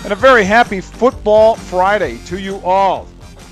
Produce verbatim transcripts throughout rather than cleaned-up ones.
And a very happy Football Friday to you all.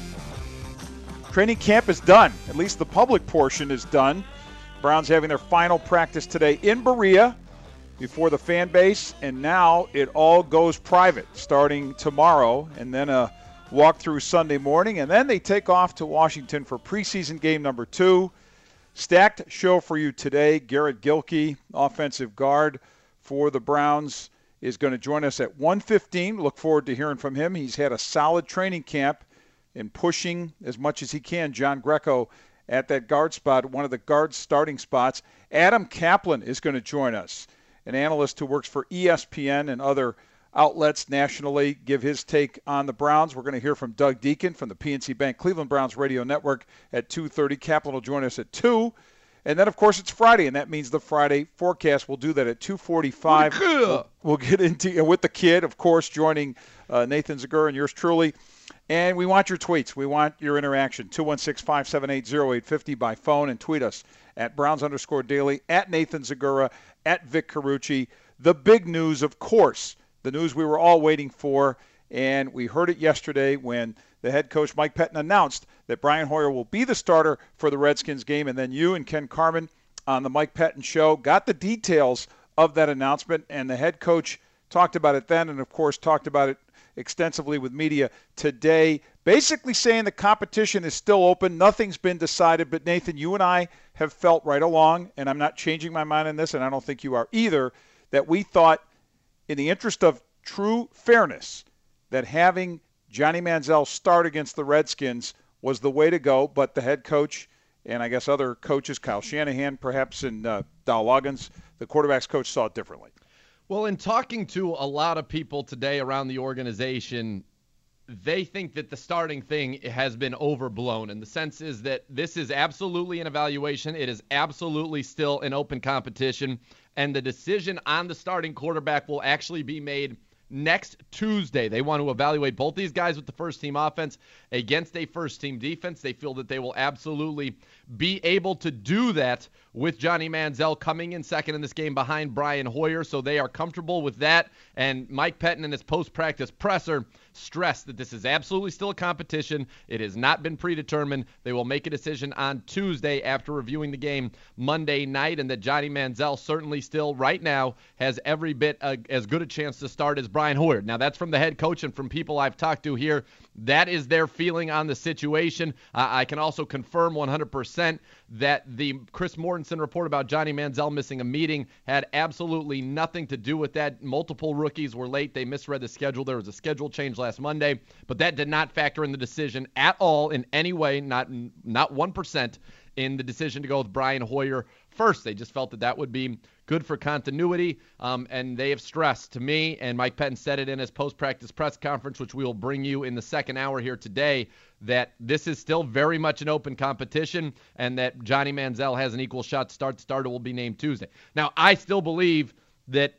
Training camp is done. At least the public portion is done. Browns having their final practice today in Berea before the fan base, and now it all goes private starting tomorrow, and then a walkthrough Sunday morning, and then they take off to Washington for preseason game number two. Stacked show for you today. Garrett Gilkey, offensive guard for the Browns, is going to join us at one fifteen. Look forward to hearing from him. He's had a solid training camp in pushing as much as he can John Greco at that guard spot, one of the guard starting spots. Adam Kaplan is going to join us, an analyst who works for E S P N and other outlets nationally, give his take on the Browns. We're going to hear from Doug Deacon from the P N C Bank Cleveland Browns Radio Network at two thirty. Kaplan will join us at two. And then, of course, it's Friday, and that means the Friday forecast. We'll do that at two forty-five. We'll, we'll get into with the kid, of course, joining uh, Nathan Zegura and yours truly. And we want your tweets. We want your interaction. two one six, five seven eight, zero eight five zero by phone, and tweet us at Browns underscore daily, at Nathan Zegura, at Vic Carucci. The big news, of course, the news we were all waiting for, and we heard it yesterday when the head coach, Mike Pettine, announced that Brian Hoyer will be the starter for the Redskins game. And then you and Ken Carman on the Mike Pettine Show got the details of that announcement, and the head coach talked about it then and, of course, talked about it extensively with media today, basically saying the competition is still open. Nothing's been decided. But, Nathan, you and I have felt right along, and I'm not changing my mind on this, and I don't think you are either, that we thought in the interest of true fairness that having Johnny Manziel start against the Redskins was the way to go, but the head coach and I guess other coaches, Kyle Shanahan perhaps, and uh, Dow Loggins, the quarterback's coach, saw it differently. Well, in talking to a lot of people today around the organization, they think that the starting thing has been overblown. And the sense is that this is absolutely an evaluation. It is absolutely still an open competition. And the decision on the starting quarterback will actually be made next Tuesday. They want to evaluate both these guys with the first-team offense against a first-team defense. They feel that they will absolutely be able to do that with Johnny Manziel coming in second in this game behind Brian Hoyer, so they are comfortable with that. And Mike Pettine in his post-practice presser stressed that this is absolutely still a competition. It has not been predetermined. They will make a decision on Tuesday after reviewing the game Monday night, and that Johnny Manziel certainly still right now has every bit a, as good a chance to start as Brian Hoyer. Now, that's from the head coach and from people I've talked to here. That is their feeling on the situation. Uh, I can also confirm one hundred percent that the Chris Mortensen report about Johnny Manziel missing a meeting had absolutely nothing to do with that. Multiple rookies were late. They misread the schedule. There was a schedule change last Monday, but that did not factor in the decision at all in any way, not not one percent in the decision to go with Brian Hoyer first. They just felt that that would be good for continuity, um, and they have stressed to me, and Mike Pettine said it in his post-practice press conference, which we will bring you in the second hour here today, that this is still very much an open competition and that Johnny Manziel has an equal shot to start. The starter will be named Tuesday. Now, I still believe that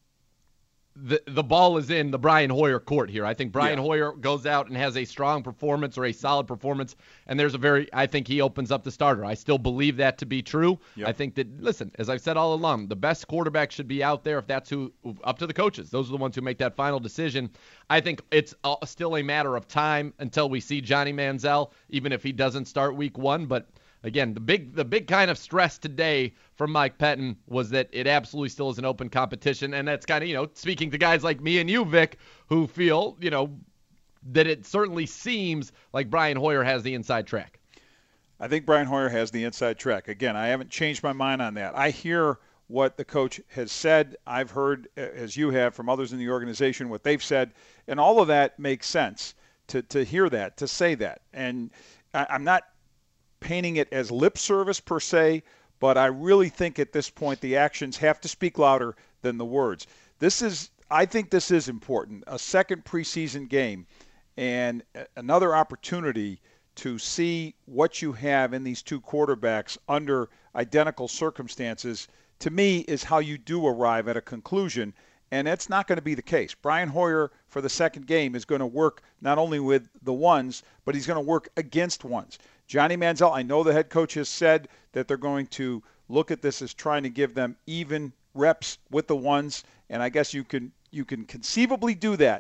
the the ball is in the Brian Hoyer court here. I think Brian yeah. Hoyer goes out and has a strong performance or a solid performance, and there's a very, I think he opens up the starter. I still believe that to be true. Yep. I think that, listen, as I've said all along, the best quarterback should be out there if that's who, up to the coaches. Those are the ones who make that final decision. I think it's still a matter of time until we see Johnny Manziel, even if he doesn't start week one, but again, the big the big kind of stress today from Mike Pettine was that it absolutely still is an open competition, and that's kind of, you know, speaking to guys like me and you, Vic, who feel, you know, that it certainly seems like Brian Hoyer has the inside track. I think Brian Hoyer has the inside track. Again, I haven't changed my mind on that. I hear what the coach has said. I've heard, as you have, from others in the organization, what they've said, and all of that makes sense to, to hear that, to say that. And I, I'm not painting it as lip service per se, but I really think at this point the actions have to speak louder than the words. This is, I think this is important. A second preseason game and another opportunity to see what you have in these two quarterbacks under identical circumstances, to me, is how you do arrive at a conclusion. And that's not going to be the case. Brian Hoyer, for the second game, is going to work not only with the ones, but he's going to work against ones. Johnny Manziel, I know the head coach has said that they're going to look at this as trying to give them even reps with the ones, and I guess you can you can conceivably do that.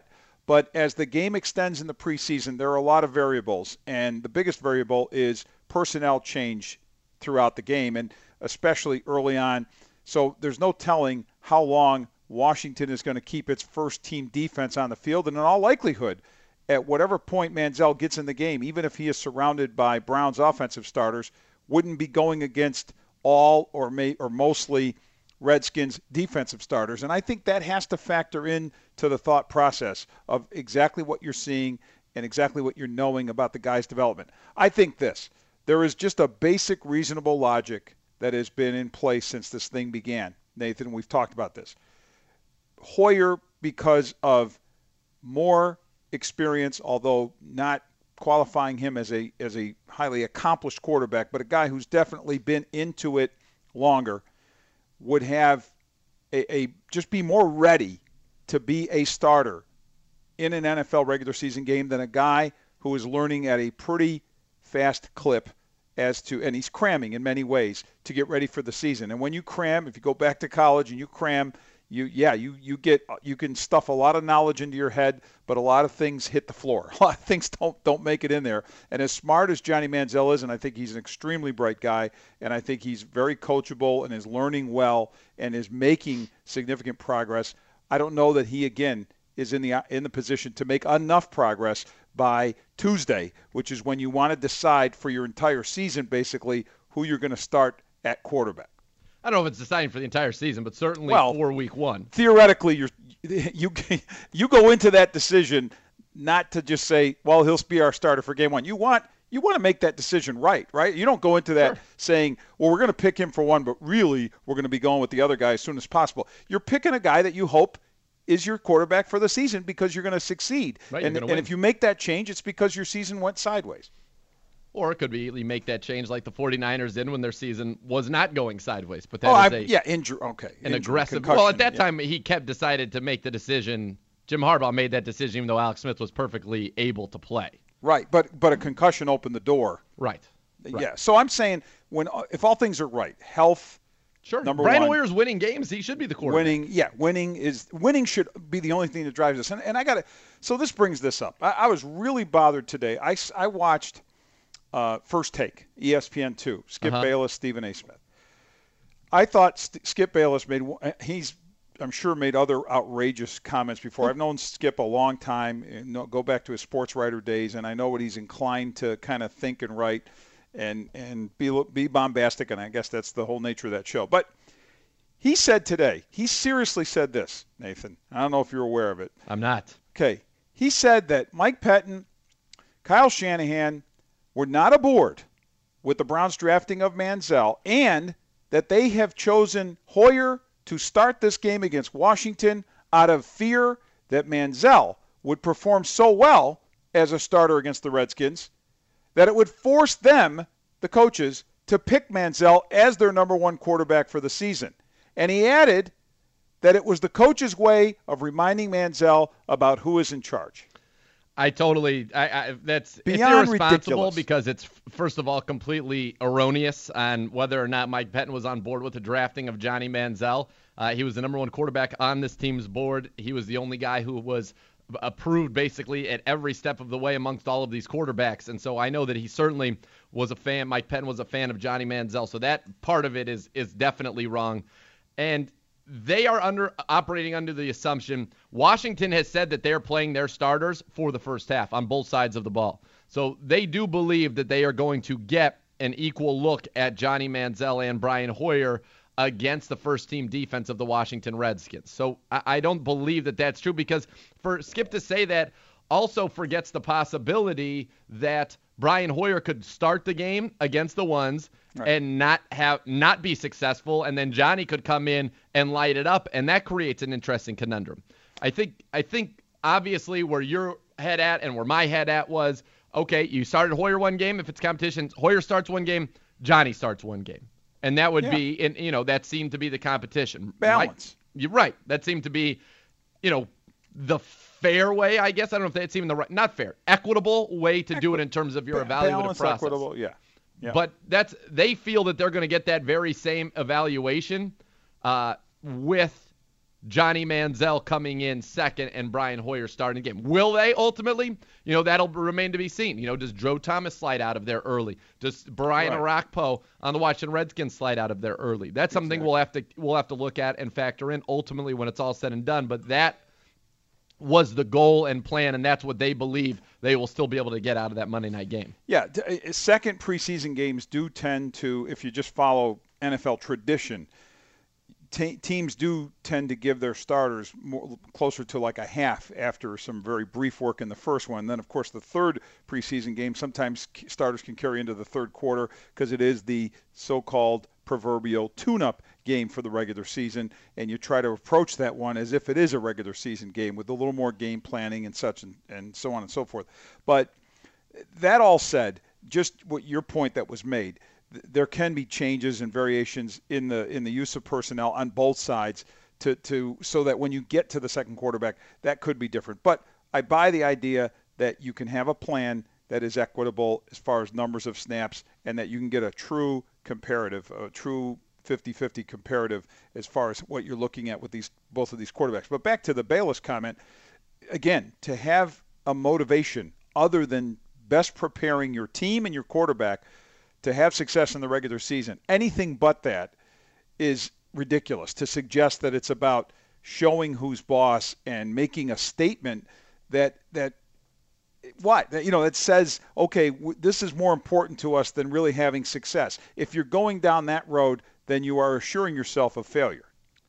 But as the game extends in the preseason, there are a lot of variables, and the biggest variable is personnel change throughout the game, and especially early on. So there's no telling how long Washington is going to keep its first-team defense on the field, and in all likelihood, at whatever point Manziel gets in the game, even if he is surrounded by Browns offensive starters, wouldn't be going against all or may, or mostly Redskins defensive starters. And I think that has to factor in to the thought process of exactly what you're seeing and exactly what you're knowing about the guy's development. I think this. There is just a basic reasonable logic that has been in place since this thing began. Nathan, we've talked about this. Hoyer, because of more experience, although not qualifying him as a as a highly accomplished quarterback, but a guy who's definitely been into it longer, would have a, a just be more ready to be a starter in an N F L regular season game than a guy who is learning at a pretty fast clip as to, and he's cramming in many ways to get ready for the season. And when you cram, if you go back to college and you cram, you yeah, you you get you can stuff a lot of knowledge into your head, but a lot of things hit the floor. A lot of things don't don't make it in there. And as smart as Johnny Manziel is, and I think he's an extremely bright guy, and I think he's very coachable and is learning well and is making significant progress, I don't know that he again is in the in the position to make enough progress by Tuesday, which is when you want to decide for your entire season basically who you're going to start at quarterback. I don't know if it's deciding for the entire season, but certainly well, for week one. Theoretically, you're, you you go into that decision not to just say, well, he'll be our starter for game one. You want you want to make that decision right, right? You don't go into that sure. saying, well, we're going to pick him for one, but really we're going to be going with the other guy as soon as possible. You're picking a guy that you hope is your quarterback for the season because you're going to succeed. Right, and, and win. if you make that change, it's because your season went sideways. Or it could be you make that change like the 49ers did when their season was not going sideways. But that oh, is I, a, yeah, injury. Okay, an injury, aggressive. Well, at that yeah. time he kept decided to make the decision. Jim Harbaugh made that decision even though Alex Smith was perfectly able to play. Right, but but a concussion opened the door. Right. right. Yeah. So I'm saying when if all things are right, health. Sure. Number Brian one, Hoyer's winning games. He should be the quarterback. Winning, yeah, winning is winning should be the only thing that drives us. And, and I got to. So this brings this up. I, I was really bothered today. I, I watched uh, First Take, E S P N two, Skip uh-huh. Bayless, Stephen A. Smith. I thought St- Skip Bayless made. He's I'm sure made other outrageous comments before. I've known Skip a long time. You know, go back to his sports writer days, and I know what he's inclined to kind of think and write. And and be be bombastic, and I guess that's the whole nature of that show. But he said today, he seriously said this, Nathan. I don't know if you're aware of it. I'm not. Okay. He said that Mike Pettin, Kyle Shanahan were not aboard with the Browns drafting of Manziel, and that they have chosen Hoyer to start this game against Washington out of fear that Manziel would perform so well as a starter against the Redskins that it would force them, the coaches, to pick Manziel as their number one quarterback for the season. And he added that it was the coach's way of reminding Manziel about who is in charge. I totally I, I that's Beyond it's irresponsible ridiculous. Because it's first of all completely erroneous on whether or not Mike Pettin was on board with the drafting of Johnny Manziel. Uh, he was the number one quarterback on this team's board. He was the only guy who was approved basically at every step of the way amongst all of these quarterbacks. And so I know that he certainly was a fan. Mike Pettin was a fan of Johnny Manziel. So that part of it is is definitely wrong. And they are under operating under the assumption Washington has said that they're playing their starters for the first half on both sides of the ball. So they do believe that they are going to get an equal look at Johnny Manziel and Brian Hoyer against the first-team defense of the Washington Redskins. So I, I don't believe that that's true, because for Skip to say that also forgets the possibility that Brian Hoyer could start the game against the ones right. and not have not be successful, and then Johnny could come in and light it up, and that creates an interesting conundrum. I think I think obviously where your head at and where my head at was, okay, you started Hoyer one game. If it's competition, Hoyer starts one game, Johnny starts one game. And that would yeah. be, in, you know, that seemed to be the competition. Balance. Right? You're right. That seemed to be, you know, the fair way, I guess. I don't know if that's even the right, not fair, equitable way to Equi- do it in terms of your ba- evaluative balance, process. Equitable, yeah. yeah. But that's, they feel that they're going to get that very same evaluation uh, with Johnny Manziel coming in second and Brian Hoyer starting the game. Will they ultimately? You know, that'll remain to be seen. You know, does Joe Thomas slide out of there early? Does Brian Right. Arakpo on the Washington Redskins slide out of there early? That's something Exactly. we'll have to we'll have to look at and factor in ultimately when it's all said and done. But that was the goal and plan, and that's what they believe they will still be able to get out of that Monday night game. Yeah, t- uh, second preseason games do tend to, if you just follow N F L tradition, te- teams do tend to give their starters more, closer to like a half after some very brief work in the first one. And then, of course, the third preseason game, sometimes k- starters can carry into the third quarter because it is the so-called proverbial tune-up game for the regular season, and you try to approach that one as if it is a regular season game with a little more game planning and such and, and so on and so forth. But that all said, just what your point that was made, th- there can be changes and variations in the in the use of personnel on both sides to, to so that when you get to the second quarterback, that could be different. But I buy the idea that you can have a plan that is equitable as far as numbers of snaps and that you can get a true comparative, a true fifty-fifty comparative as far as what you're looking at with these both of these quarterbacks. But back to the Bayless comment, again, to have a motivation other than best preparing your team and your quarterback to have success in the regular season, anything but that is ridiculous. To suggest that it's about showing who's boss and making a statement that that what that, you know that says, okay, w- this is more important to us than really having success. If you're going down that road, then you are assuring yourself of failure.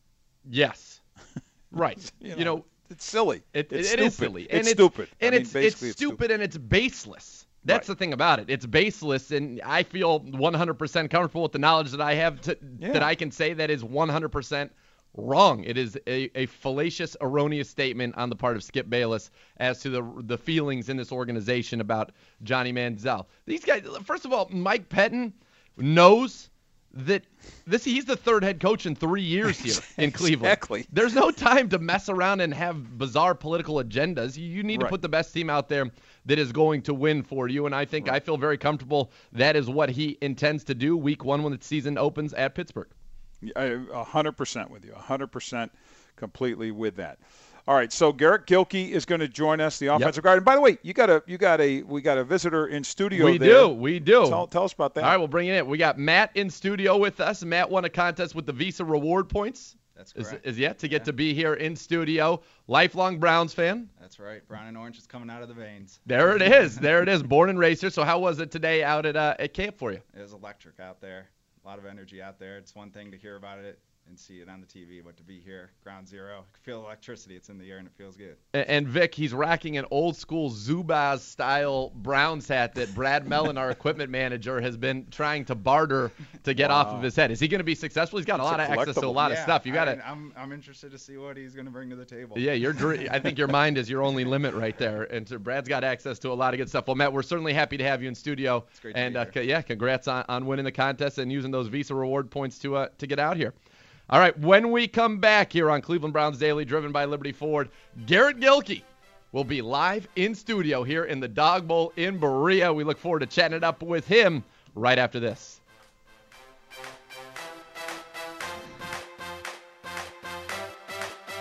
Yes. Right. You know, you know it's silly. It, it's it stupid. is silly. It's, and it's stupid. And I mean, it's, it's basically stupid and it's baseless. That's Right. the thing about it. It's baseless, and I feel one hundred percent comfortable with the knowledge that I have to, Yeah. that I can say that is one hundred percent wrong. It is a, a fallacious, erroneous statement on the part of Skip Bayless as to the the feelings in this organization about Johnny Manziel. These guys, first of all, Mike Pettin knows that this he's the third head coach in three years here in Cleveland. Exactly. There's no time to mess around and have bizarre political agendas. You, you need Right. to put the best team out there that is going to win for you, and I think I feel very comfortable that is what he intends to do week one when the season opens at Pittsburgh. I- A hundred percent with you. A hundred percent completely with that. All right, so Garrett Gilkey is going to join us, the offensive guard. And by the way, you got a you got a we got a visitor in studio. We there. do, we do. Tell, tell us about that. All right, we'll bring it in. We got Matt in studio with us. Matt won a contest with the Visa Reward Points. That's Is, correct. is yet to get Yeah. to be here in studio. Lifelong Browns fan. That's right. Brown and orange is coming out of the veins. There it is. There it is. Born and raised here. So how was it today out at uh, at camp for you? It was electric out there. A lot of energy out there. It's one thing to hear about it and see it on the T V, but to be here, ground zero, I can feel electricity. It's in the air and it feels good. And, and Vic, he's rocking an old school Zubaz style Browns hat that Brad Mellon, our equipment manager, has been trying to barter to get off of his head. Is he going to be successful? He's got a It's lot a of access to a collectible. lot of Yeah, stuff. You got I, to. I'm I'm interested to see what he's going to bring to the table. Yeah, your dr- I think your mind is your only limit right there. And so Brad's got access to a lot of good stuff. Well, Matt, we're certainly happy to have you in studio. It's great to and be uh, here. c- yeah, congrats on, on winning the contest and using those Visa reward points to uh, to get out here. All right, when we come back here on Cleveland Browns Daily, driven by Liberty Ford, Garrett Gilkey will be live in studio here in the Dog Bowl in Berea. We look forward to chatting it up with him right after this.